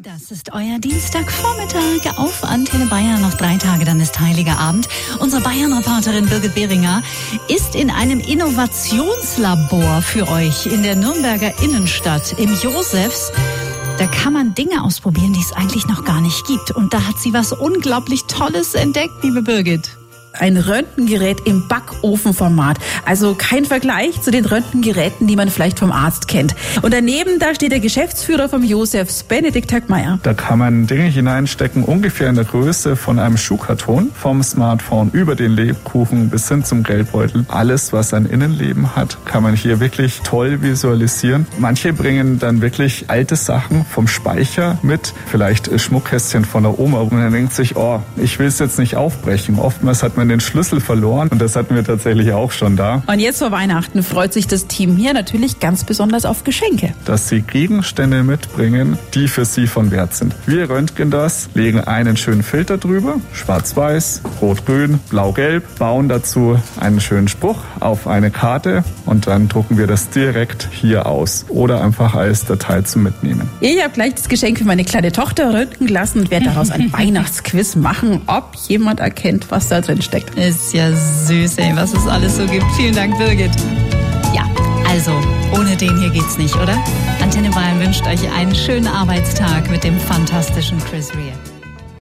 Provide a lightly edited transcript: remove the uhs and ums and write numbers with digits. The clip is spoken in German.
Das ist euer Dienstagvormittag auf Antenne Bayern. Noch 3 Tage, dann ist Heiliger Abend. Unsere Bayern-Reporterin Birgit Behringer ist in einem Innovationslabor für euch in der Nürnberger Innenstadt im Josefs. Da kann man Dinge ausprobieren, die es eigentlich noch gar nicht gibt. Und da hat sie was unglaublich Tolles entdeckt, liebe Birgit. Ein Röntgengerät im Backofenformat. Also kein Vergleich zu den Röntgengeräten, die man vielleicht vom Arzt kennt. Und daneben, da steht der Geschäftsführer vom Josefs, Benedikt Höckmeier. Da kann man Dinge hineinstecken, ungefähr in der Größe von einem Schuhkarton. Vom Smartphone über den Lebkuchen bis hin zum Geldbeutel. Alles, was ein Innenleben hat, kann man hier wirklich toll visualisieren. Manche bringen dann wirklich alte Sachen vom Speicher mit. Vielleicht Schmuckkästchen von der Oma. Und man denkt sich, oh, ich will es jetzt nicht aufbrechen. Oftmals hat man den Schlüssel verloren und das hatten wir tatsächlich auch schon da. Und jetzt vor Weihnachten freut sich das Team hier natürlich ganz besonders auf Geschenke. Dass sie Gegenstände mitbringen, die für sie von Wert sind. Wir röntgen das, legen einen schönen Filter drüber, schwarz-weiß, rot-grün, blau-gelb, bauen dazu einen schönen Spruch auf eine Karte und dann drucken wir das direkt hier aus oder einfach als Datei zum Mitnehmen. Ich habe gleich das Geschenk für meine kleine Tochter röntgen lassen und werde daraus ein Weihnachtsquiz machen, ob jemand erkennt, was da drin steckt. Ist ja süß, ey, was es alles so gibt. Vielen Dank, Birgit. Ja, also, ohne den hier geht's nicht, oder? Antenne Bayern wünscht euch einen schönen Arbeitstag mit dem fantastischen Chris Rea.